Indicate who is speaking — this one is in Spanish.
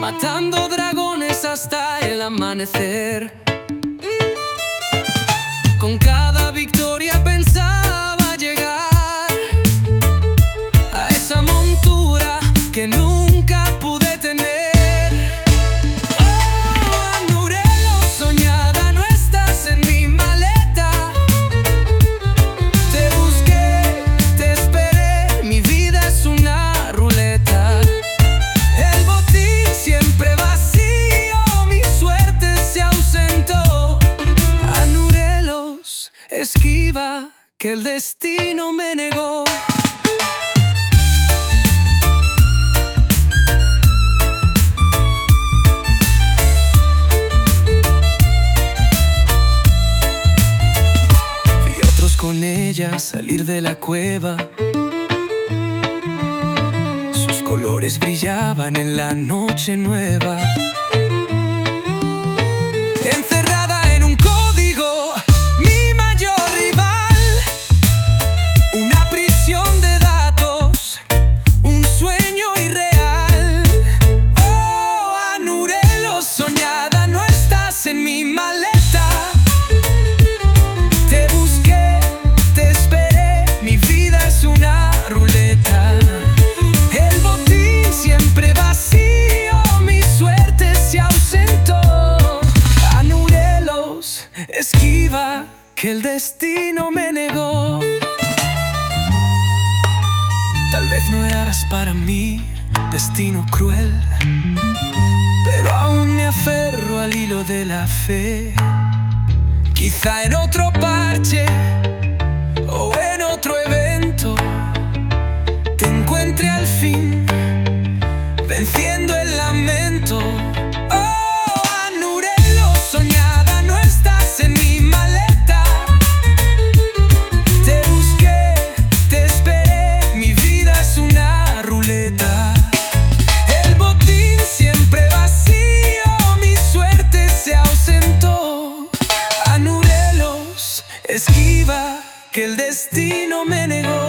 Speaker 1: matando dragones hasta el amanecer. Con cada victoria pensaba llegar a esa montura que nunca pude tener. Oh, Anurelo, soñada, no estás en mi maleta. Te busqué, te esperé, mi vida es una ruleta. El botín siempre vacío, mi suerte se ausentó. Anurelos, esquiva, que el destino me negó. Con ella salir de la cueva, sus colores brillaban en la noche nueva. Encerrada en un código, mi mayor rival, una prisión de datos, un sueño irreal. Oh, Anurelo, soñada, no estás en mi maleta. Una ruleta, el botín siempre vacío, mi suerte se ausentó. Anurelos, esquiva, que el destino me negó. Tal vez no eras para mí, destino cruel, pero aún me aferro al hilo de la fe. Quizá en otro parche o en otro evento te encuentre al fin, venciendo el lamento. Oh, Anurelo, soñada, no estás en mi maleta. Te busqué, te esperé, mi vida es una ruleta. El botín siempre vacío, mi suerte se ausentó. Anurelos, esquiva, que el destino me negó.